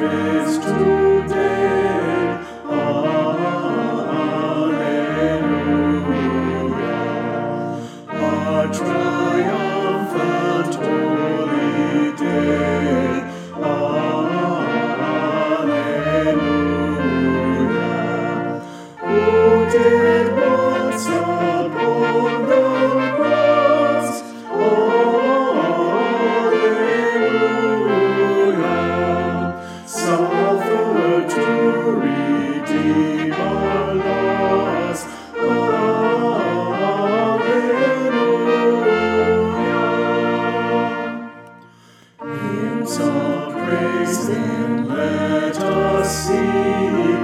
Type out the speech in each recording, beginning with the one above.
raised today. Alleluia. A triumphant holy day. Alleluia. Who did once upon the cross? Alleluia. Suffered to redeem our loss. Alleluia. Hymns of praise then let us sing.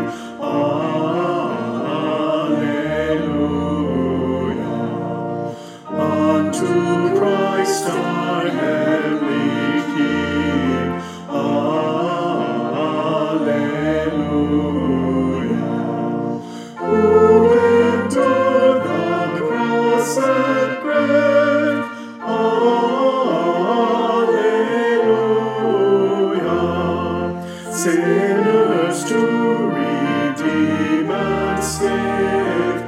Alleluia. Unto Christ our heavenly King. Alleluia. Who endured the cross and grave. Alleluia. Sinners to redeem and save.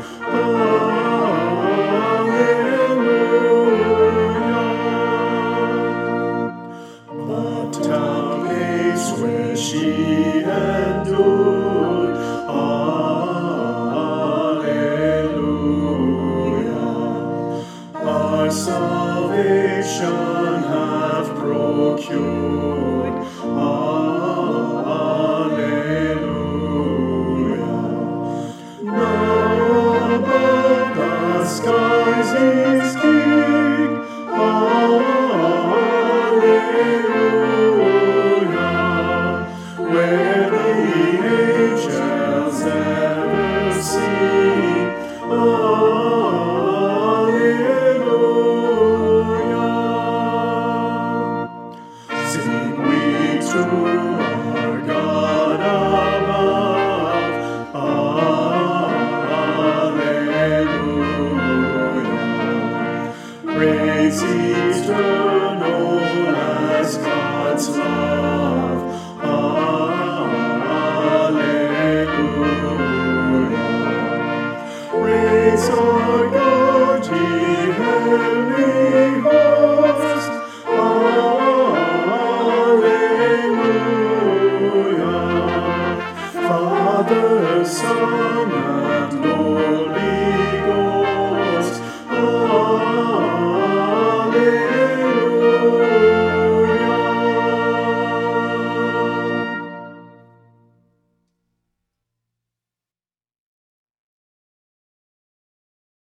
Alleluia. But down pace where she endured. Alleluia. Our salvation hath procured. Alleluia. Now above the skies is King. Alleluia. Where the angels ever sing. Alleluia. Sing we to our God above. Alleluia. Praise eternal as God's love. Alleluia. Praise our God, ye heavenly hosts. Alleluia. Father, Son,